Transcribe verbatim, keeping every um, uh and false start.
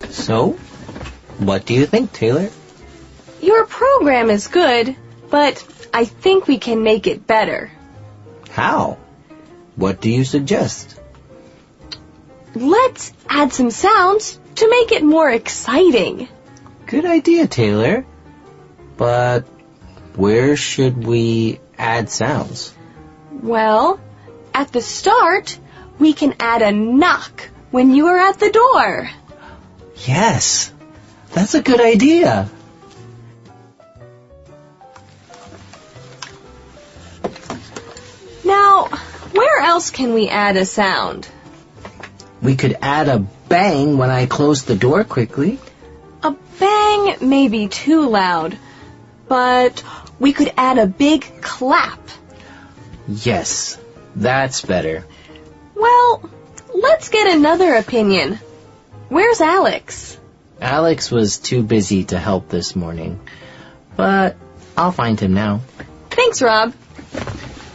So, what do you think, Taylor? Your program is good, but I think we can make it better. How? What do you suggest? Let's add some sounds to make it more exciting. Good idea, Taylor. But where should we add sounds? Well, at the start, we can add a knock when you are at the door. Yes, that's a good idea. Now, where else can we add a sound? We could add a bang when I close the door quickly. A bang may be too loud, but we could add a big clap. Yes, that's better. Well, let's get another opinion. Where's Alex? Alex was too busy to help this morning, but I'll find him now. Thanks, Rob.